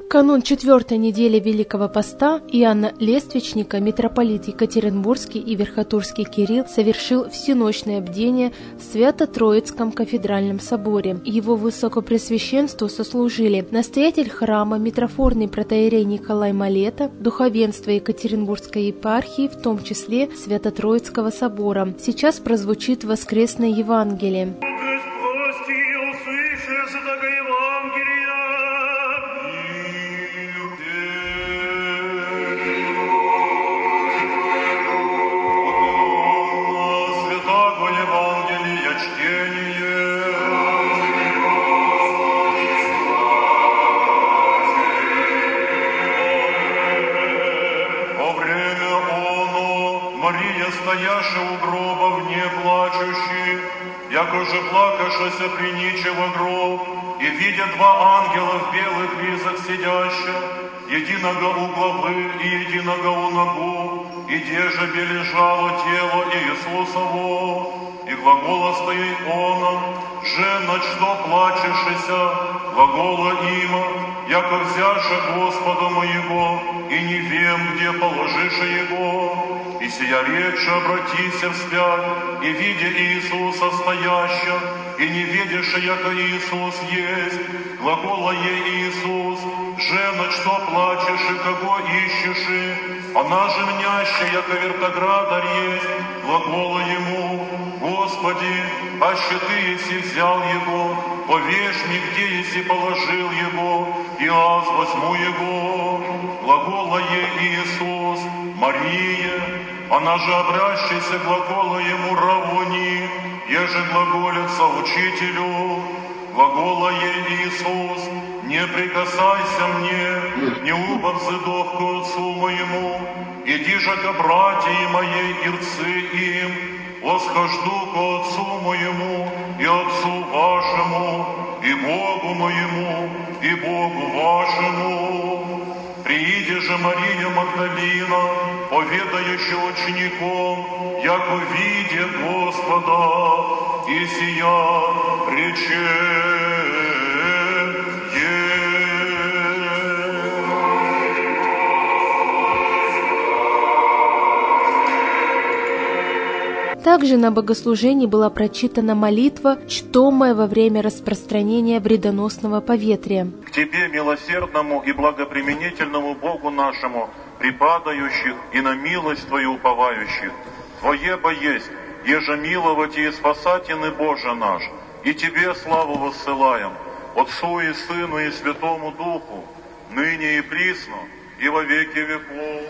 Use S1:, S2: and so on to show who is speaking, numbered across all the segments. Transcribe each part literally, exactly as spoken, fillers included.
S1: канун четвертой недели Великого Поста Иоанна Лествичника митрополит Екатеринбургский и Верхотурский Кирилл совершил всеночное бдение в Свято-Троицком кафедральном соборе. Его высокопреосвященству сослужили настоятель храма, митрофорный протоиерей Николай Малета, духовенство Екатеринбургской епархии, в том числе Свято-Троицкого собора. Сейчас прозвучит воскресное Евангелие.
S2: Стояша у гроба вне плачущий, якоже плакашася приничего гроб, и видя два ангела в белых ризах сидящих, единого у главы и единого у ногу, и деже бележало тело Иисусово, и глагола стоит оно, жена, что плачешься, глагола има, яко взяша Господа моего, и не вем, где положиша его. И сия речь обратися вспять, и видя Иисуса стояща, и не видяша, яко Иисус есть, глагола ей Иисус, жена, что плачешь и кого ищешь, она же мняща, яко вертоградар есть, глагола ему, Господи, аще ты еси взял его, повешь мне, где еси положил его, и аз возьму его, глагола ей Иисус, Мария, она же обращайся глагола ему Равуни, еже глаголится учителю, глагола ей Иисус, не прикасайся мне, не уба взыдов к отцу моему, иди же ко братьи моей и рцы им, восхожду к отцу моему и отцу вашему, и Богу моему, и Богу вашему. Прииди же Мария Магдалина, поведающая учеником, як увидя Господа, и сия рече.
S1: Также на богослужении была прочитана молитва, чтомая во время распространения вредоносного поветрия.
S2: К Тебе, милосердному и благоприменительному Богу нашему, припадающих и на милость Твою уповающих, Твое бо есть, еже миловать и спасательный Боже наш, и Тебе славу воссылаем, Отцу и Сыну и Святому Духу, ныне и присно, и во веки веков.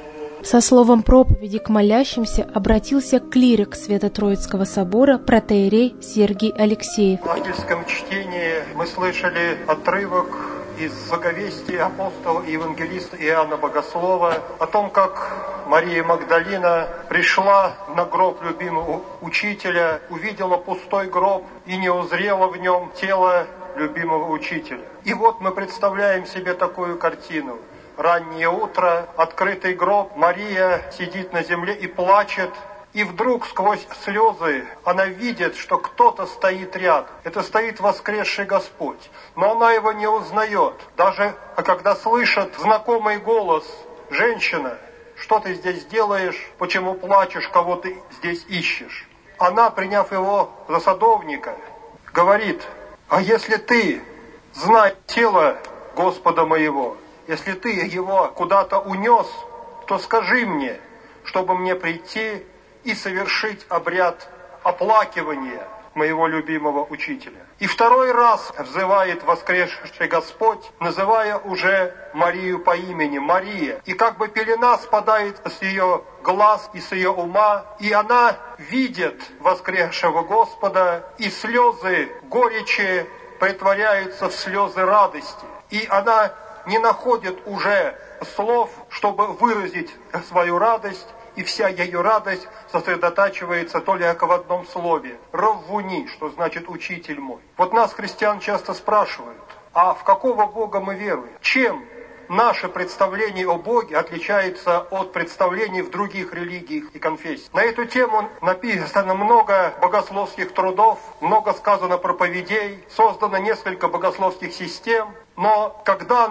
S1: Со словом проповеди к молящимся обратился клирик Свято-Троицкого собора протоиерей Сергий Алексеев.
S3: В ангельском чтении мы слышали отрывок из Заговестия апостола и евангелиста Иоанна Богослова о том, как Мария Магдалина пришла на гроб любимого учителя, увидела пустой гроб и не узрела в нем тело любимого учителя. И вот мы представляем себе такую картину. Раннее утро, открытый гроб, Мария сидит на земле и плачет. И вдруг сквозь слезы она видит, что кто-то стоит рядом. Это стоит воскресший Господь. Но она его не узнает. Даже когда слышит знакомый голос: «Женщина, что ты здесь делаешь? Почему плачешь? Кого ты здесь ищешь?» Она, приняв его за садовника, говорит: «А если ты знаешь тело Господа моего, если ты его куда-то унес, то скажи мне, чтобы мне прийти и совершить обряд оплакивания моего любимого учителя». И второй раз взывает воскресший Господь, называя уже Марию по имени Мария. И как бы пелена спадает с ее глаз и с ее ума, и она видит воскресшего Господа, и слезы горечи претворяются в слезы радости. И она не находит уже слов, чтобы выразить свою радость, и вся ее радость сосредотачивается только в одном слове – «Раввуни», что значит «учитель мой». Вот нас, христиан, часто спрашивают: а в какого Бога мы веруем? Чем наше представление о Боге отличается от представлений в других религиях и конфессиях? На эту тему написано много богословских трудов, много сказано проповедей, создано несколько богословских систем. Но когда нам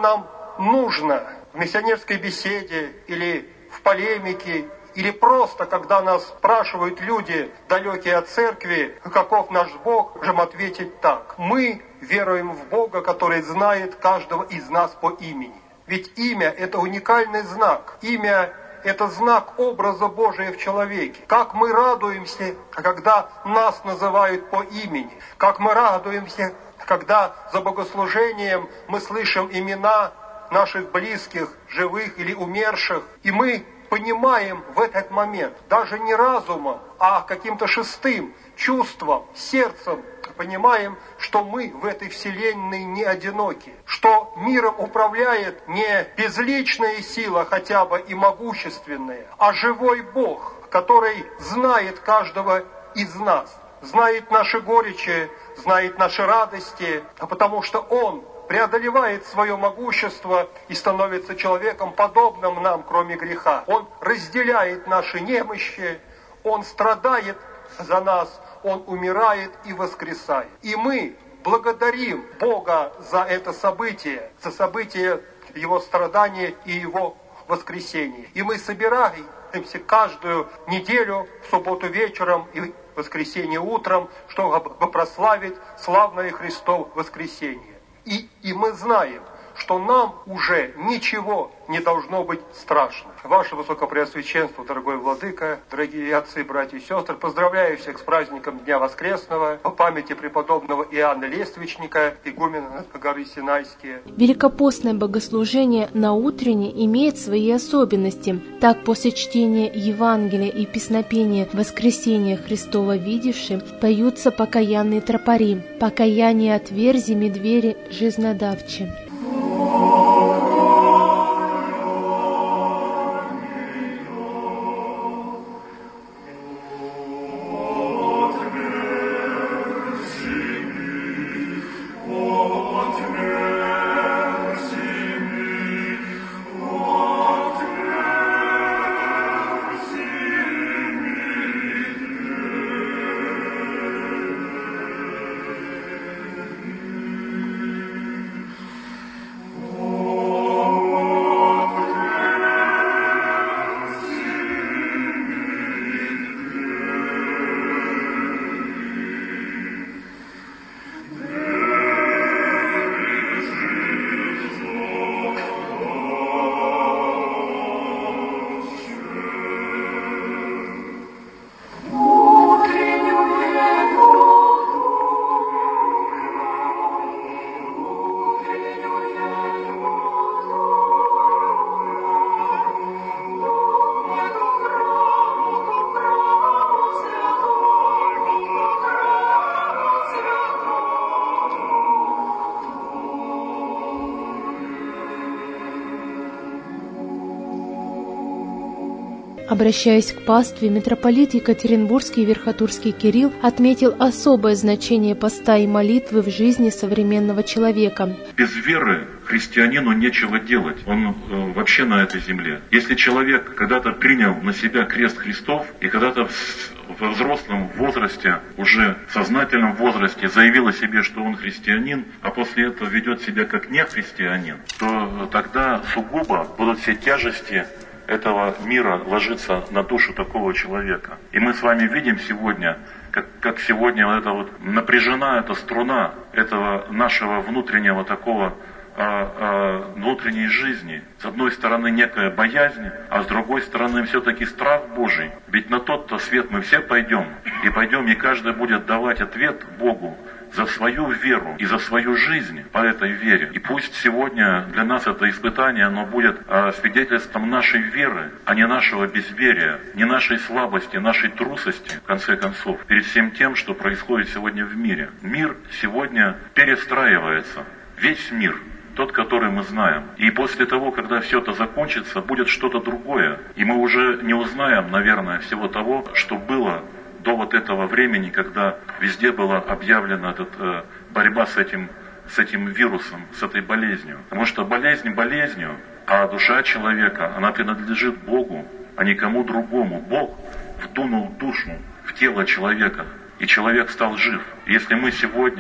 S3: нужно в миссионерской беседе или в полемике, или просто, когда нас спрашивают люди, далекие от церкви, каков наш Бог, можем ответить так. Мы веруем в Бога, который знает каждого из нас по имени. Ведь имя – это уникальный знак. Имя – это знак образа Божия в человеке. Как мы радуемся, когда нас называют по имени. Как мы радуемся, когда за богослужением мы слышим имена наших близких, живых или умерших. И мы понимаем в этот момент, даже не разумом, а каким-то шестым чувством, сердцем, понимаем, что мы в этой вселенной не одиноки, что миром управляет не безличная сила, хотя бы и могущественная, а живой Бог, который знает каждого из нас, знает наши горечи, знает наши радости, а потому что Он преодолевает свое могущество и становится человеком, подобным нам, кроме греха. Он разделяет наши немощи, Он страдает за нас, Он умирает и воскресает. И мы благодарим Бога за это событие, за событие Его страдания и Его воскресения. И мы собираемся каждую неделю, в субботу вечером и в воскресенье утром, чтобы прославить славное Христово воскресение. И, и мы знаем, что нам уже ничего не должно быть страшно. Ваше Высокопреосвященство, дорогой Владыка, дорогие отцы, братья и сестры, поздравляю всех с праздником Дня Воскресного, по памяти преподобного Иоанна Лествичника, игумена горы Синайские.
S1: Великопостное богослужение на утренне имеет свои особенности. Так, после чтения Евангелия и песнопения «Воскресения Христова видевши» поются покаянные тропари «Покаяние отверзи, медвери жизнодавчи». Обращаясь к пастве, митрополит Екатеринбургский и Верхотурский Кирилл отметил особое значение поста и молитвы в жизни современного человека.
S4: Без веры христианину нечего делать, он э, вообще на этой земле. Если человек когда-то принял на себя крест Христов и когда-то в взрослом возрасте, уже в сознательном возрасте заявил о себе, что он христианин, а после этого ведет себя как не христианин, то тогда сугубо будут все тяжести этого мира ложится на душу такого человека. И мы с вами видим сегодня, как, как сегодня вот эта вот напряжена эта струна этого нашего внутреннего такого а, а, внутренней жизни. С одной стороны некая боязнь, а с другой стороны все-таки страх Божий. Ведь на тот-то свет мы все пойдем. И пойдем, и каждый будет давать ответ Богу за свою веру и за свою жизнь по этой вере. И пусть сегодня для нас это испытание, оно будет а, свидетельством нашей веры, а не нашего безверия, не нашей слабости, нашей трусости, в конце концов, перед всем тем, что происходит сегодня в мире. Мир сегодня перестраивается. Весь мир, тот, который мы знаем. И после того, когда все это закончится, будет что-то другое. И мы уже не узнаем, наверное, всего того, что было до вот этого времени, когда везде была объявлена этот, э, борьба с этим, с этим вирусом, с этой болезнью. Потому что болезнь болезнью, а душа человека, она принадлежит Богу, а никому другому. Бог вдунул душу в тело человека, и человек стал жив. Если мы сегодня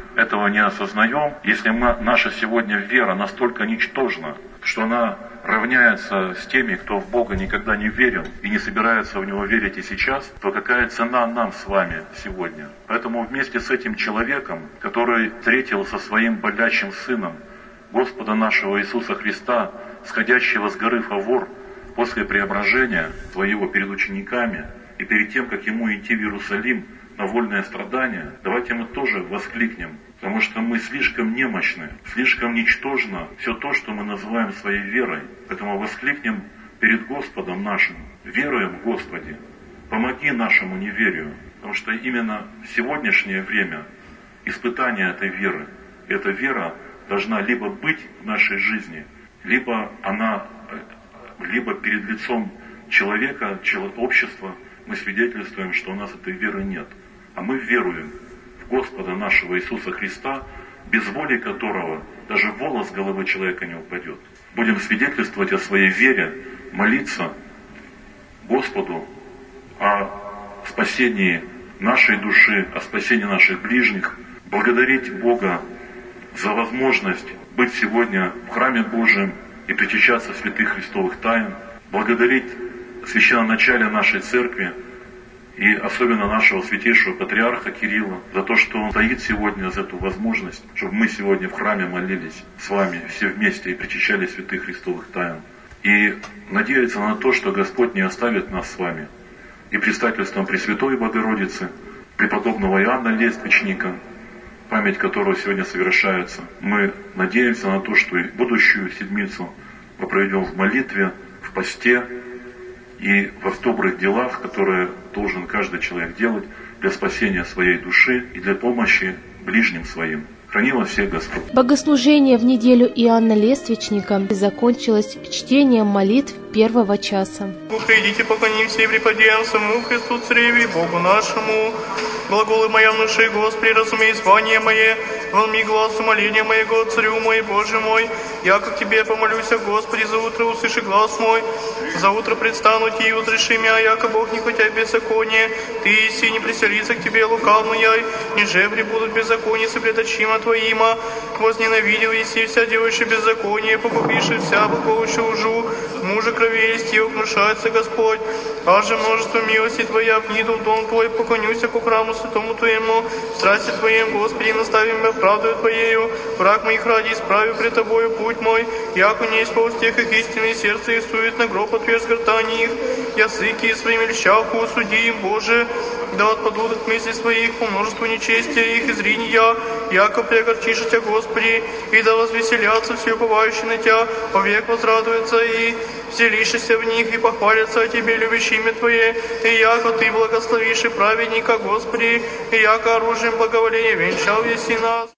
S4: этого не осознаем, если мы, наша сегодня вера настолько ничтожна, что она равняется с теми, кто в Бога никогда не верил и не собирается в Него верить и сейчас, то какая цена нам с вами сегодня? Поэтому вместе с этим человеком, который встретил со своим болящим сыном Господа нашего Иисуса Христа, сходящего с горы Фавор после преображения своего перед учениками и перед тем, как ему идти в Иерусалим на вольное страдание, давайте мы тоже воскликнем, потому что мы слишком немощны, слишком ничтожно все то, что мы называем своей верой. Поэтому воскликнем перед Господом нашим, веруем, Господи, помоги нашему неверию, потому что именно в сегодняшнее время испытание этой веры, эта вера должна либо быть в нашей жизни, либо она, либо перед лицом человека, общества мы свидетельствуем, что у нас этой веры нет. А мы веруем в Господа нашего Иисуса Христа, без воли которого даже волос с головы человека не упадет. Будем свидетельствовать о своей вере, молиться Господу о спасении нашей души, о спасении наших ближних, благодарить Бога за возможность быть сегодня в храме Божьем и причащаться святых Христовых тайн, благодарить священноначалия нашей церкви и особенно нашего святейшего патриарха Кирилла за то, что он стоит сегодня за эту возможность, чтобы мы сегодня в храме молились с вами все вместе и причащали святых Христовых тайн. И надеяться на то, что Господь не оставит нас с вами. И предстательством Пресвятой Богородицы, преподобного Иоанна Лествичника, память которого сегодня совершается, мы надеемся на то, что и будущую седмицу мы проведем в молитве, в посте и во добрых делах, которые должен каждый человек делать для спасения своей души и для помощи ближним своим. Храни вас всех Господь.
S1: Богослужение в неделю Иоанна Лествичника закончилось чтением молитв первого часа.
S5: Придите, поклонимся и преподем самому Христу Цареве, Богу нашему. Глаголы моя внуши, Господи, разумей звание мое, волми глаз умоления моего, Царю мой, Боже мой. Я, как Тебе помолюся, Господи, за утро услыши глаз мой. За утро предстану Ти и утреши меня, яко Бог не хотя беззаконие. Ты, иси, не приселится к Тебе лукавная, не жебри будут беззаконницы пред очима Твоима. Возненавидел еси вся делающая беззаконие, попубивши вся благоучу лжу. Мужа крови есть и внушается Господь. Аже множество милости Твоя, вниду в дом Твой, поклонюся ко храму святому Твоему. В страсти Твоем, Господи, настави меня правдою Твоею. Враг моих ради исправив пред Тобою путь мой. Яко не есть по устехах истины, сердце и сует на гроб отверз гортани их. Языки своими льщаху суди им, Боже. Да отпадут от мыслей своих по множеству нечестия их изрини я. Яко прегорчишь Тебя, Господи, и да возвеселятся все уповающие на Тебя, повек возрадуются и вселишься в них, и похвалятся о Тебе, любящие имя Твое, и яко Ты благословишь и праведника, Господи, и яко оружием благоволения венчал еси нас.